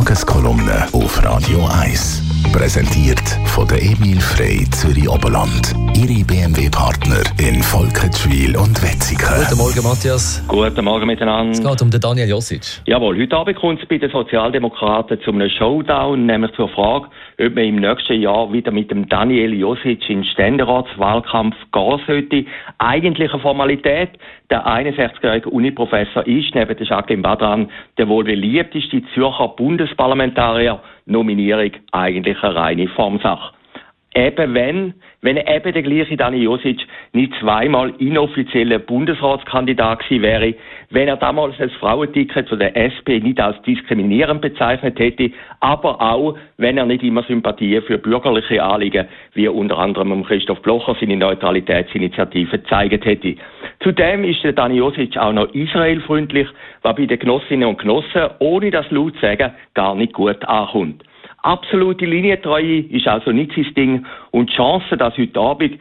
Tageskolumne auf Radio 1. Präsentiert von der Emil Frey Zürich Oberland. Ihre BMW-Partner in Volketschwil und Wetzikon. Guten Morgen, Matthias. Guten Morgen miteinander. Es geht um den Daniel Josic. Jawohl, heute Abend kommt es bei den Sozialdemokraten zu einem Showdown, nämlich zur Frage, ob man im nächsten Jahr wieder mit dem Daniel Josic in den Ständeratswahlkampf gehen sollte. Eigentlich eine Formalität. Der 61-jährige Uniprofessor ist neben der Jacqueline Badran der wohl beliebteste Zürcher Bundesparlamentarier. Nominierung eigentlich eine reine Formsache. Eben wenn eben der gleiche Daniel Josic nicht zweimal inoffizieller Bundesratskandidat gewesen wäre, wenn er damals das Frauenticket von der SP nicht als diskriminierend bezeichnet hätte, aber auch, wenn er nicht immer Sympathien für bürgerliche Anliegen, wie unter anderem Christoph Blocher seine Neutralitätsinitiative gezeigt hätte. Zudem ist der Daniel Josic auch noch israelfreundlich, was bei den Genossinnen und Genossen, ohne das laut zu sagen, gar nicht gut ankommt. Absolute Linientreue ist also nicht sein Ding und die Chance, dass heute Abend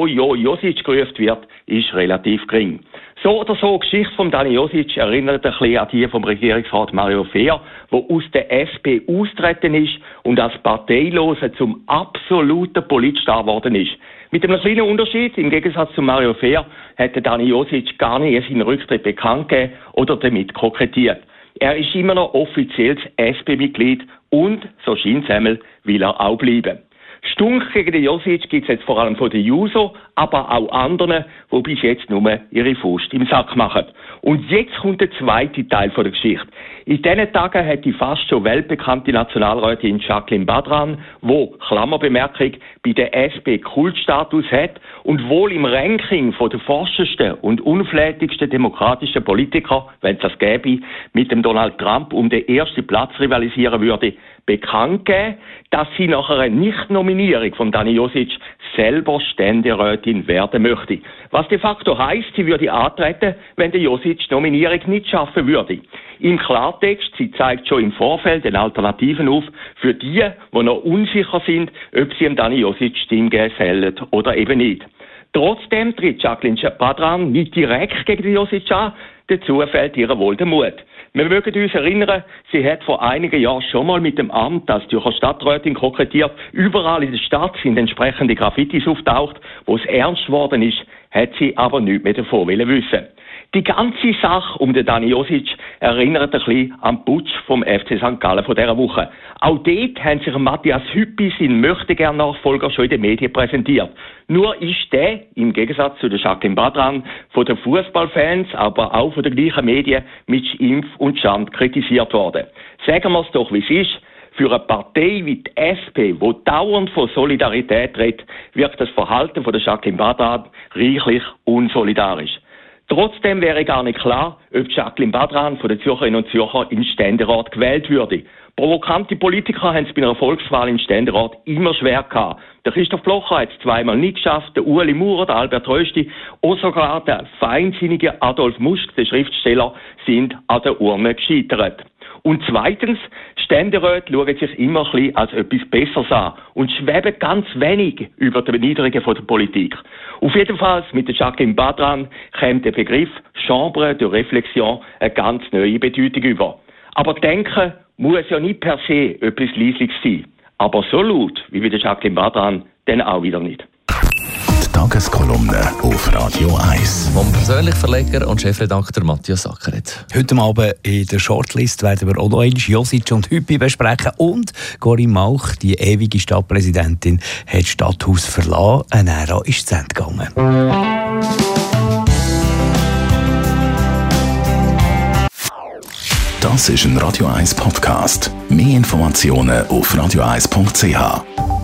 Josic gerufen wird, ist relativ gering. So oder so, die Geschichte von Daniel Josic erinnert ein bisschen an die vom Regierungsrat Mario Fehr, der aus der SP austreten ist und als Parteiloser zum absoluten Politstar geworden ist. Mit einem kleinen Unterschied, im Gegensatz zu Mario Fehr, hätte Daniel Josic gar nicht seinen Rücktritt bekannt gegeben oder damit kokettiert. Er ist immer noch offizielles SP-Mitglied und, so scheint es einmal, will er auch bleiben. Stunk gegen den Josic gibt es jetzt vor allem von den Juso, aber auch anderen, die bis jetzt nur ihre Faust im Sack machen. Und jetzt kommt der zweite Teil der Geschichte. In diesen Tagen hat die fast schon weltbekannte Nationalrätin Jacqueline Badran, die, Klammerbemerkung, bei der SP Kultstatus hat und wohl im Ranking von der forschesten und unflätigsten demokratischen Politiker, wenn es das gäbe, mit dem Donald Trump um den ersten Platz rivalisieren würde, bekannt gegeben, dass sie nach einer Nichtnominierung von Daniel Josic selber Ständerätin werden möchte. Was de facto heisst, sie würde antreten, wenn der Josic die Nominierung nicht schaffen würde. Im Klartext, sie zeigt schon im Vorfeld den Alternativen auf für die noch unsicher sind, ob sie dem Daniel Josic Stimme geben sollen oder eben nicht. Trotzdem tritt Jacqueline Badran nicht direkt gegen den Josic an, dazu fehlt ihr wohl der Mut. Wir mögen uns erinnern, sie hat vor einigen Jahren schon mal mit dem Amt als Zürcher Stadträtin kokettiert. Überall in der Stadt sind entsprechende Graffitis auftaucht. Wo es ernst geworden ist, hat sie aber nichts mehr davon wissen. Die ganze Sache um den Daniel Josic erinnert ein bisschen am Putsch vom FC St. Gallen von dieser Woche. Auch dort haben sich Matthias Hüppi, sein Möchtegern-Nachfolger, schon in den Medien präsentiert. Nur ist der, im Gegensatz zu der Jacqueline Badran, von den Fußballfans, aber auch von den gleichen Medien mit Impf und Schand kritisiert worden. Sagen wir es doch, wie es ist. Für eine Partei wie die SP, die dauernd von Solidarität redet, wirkt das Verhalten von der Jacqueline Badran reichlich unsolidarisch. Trotzdem wäre gar nicht klar, ob Jacqueline Badran von den Zürcherinnen und Zürcher in den Ständerat gewählt würde. Provokante Politiker haben es bei einer Volkswahl in den Ständerat immer schwer gehabt. Der Christoph Blocher hat es zweimal nicht geschafft, der Ueli Maurer, der Albert Rösti und sogar der feinsinnige Adolf Musk, der Schriftsteller, sind an der Urne gescheitert. Und zweitens, Ständeräte schauen sich immer ein bisschen als etwas Besseres an und schweben ganz wenig über die Beneidungen von der Politik. Auf jeden Fall mit der Jacqueline Badran kommt der Begriff Chambre de Réflexion eine ganz neue Bedeutung über. Aber denken muss ja nicht per se etwas Leisliches sein. Aber so laut wie bei der Jacqueline Badran dann auch wieder nicht. Die Tageskolumne auf Radio 1. Vom persönlichen Verleger und Chefredakteur Matthias Ackeret. Heute Abend in der Shortlist werden wir auch noch einmal Josic und Hüppi besprechen. Und Corinne Mauch, die ewige Stadtpräsidentin, hat das Stadthaus verlassen. Eine Ära ist zu Ende gegangen. Das ist ein Radio 1 Podcast. Mehr Informationen auf radio1.ch.